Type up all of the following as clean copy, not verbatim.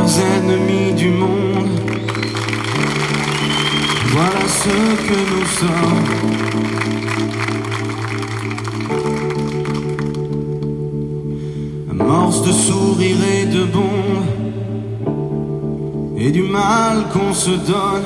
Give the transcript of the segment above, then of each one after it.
ennemis du monde. Voilà ce que nous sommes. Amorce de sourire et de bon, et du mal qu'on se donne.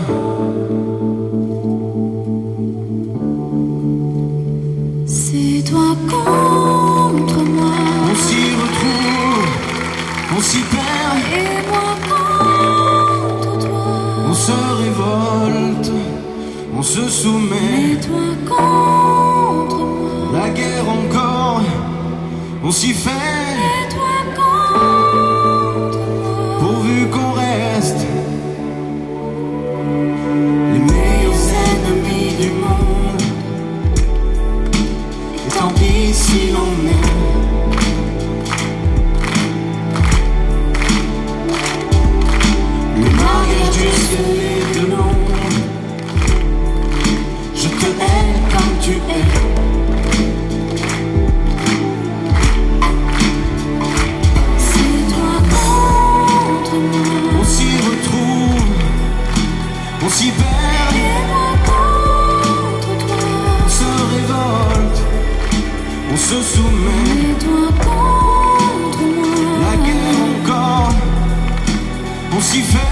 C'est toi contre moi. On s'y retrouve, on s'y perd. Et moi contre toi. On se révolte, on se soumet. Et toi contre moi. La guerre encore, on s'y fait. Et toi contre moi. Pourvu qu'on reste les meilleurs ennemis du monde. Et tant pis si l'on est. Le mariage du ciel et de l'ombre. Je te hais comme tu es. C'est toi contre moi. On s'y retrouve, on s'y perd. Et moi contre toi. On se révolte, on se soumet. Et toi contre moi. La guerre encore, on s'y fait.